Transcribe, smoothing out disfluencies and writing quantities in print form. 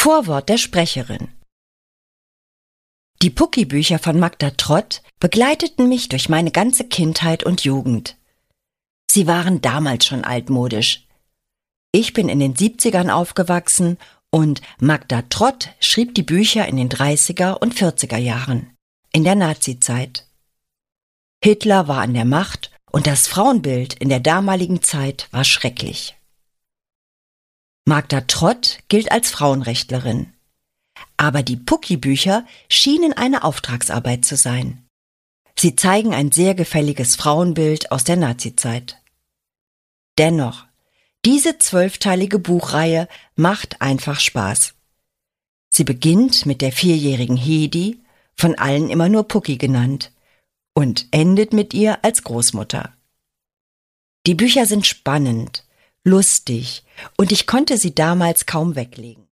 Vorwort der Sprecherin. Die Pucki-Bücher von Magda Trott begleiteten mich durch meine ganze Kindheit und Jugend. Sie waren damals schon altmodisch. Ich bin in den 70ern aufgewachsen und Magda Trott schrieb die Bücher in den 30er und 40er Jahren, in der Nazizeit. Hitler war an der Macht und das Frauenbild in der damaligen Zeit war schrecklich. Magda Trott gilt als Frauenrechtlerin. Aber die Pucki-Bücher schienen eine Auftragsarbeit zu sein. Sie zeigen ein sehr gefälliges Frauenbild aus der Nazizeit. Dennoch, diese 12-teilige Buchreihe macht einfach Spaß. Sie beginnt mit der 4-jährigen Hedi, von allen immer nur Pucki genannt, und endet mit ihr als Großmutter. Die Bücher sind spannend, lustig und ich konnte sie damals kaum weglegen.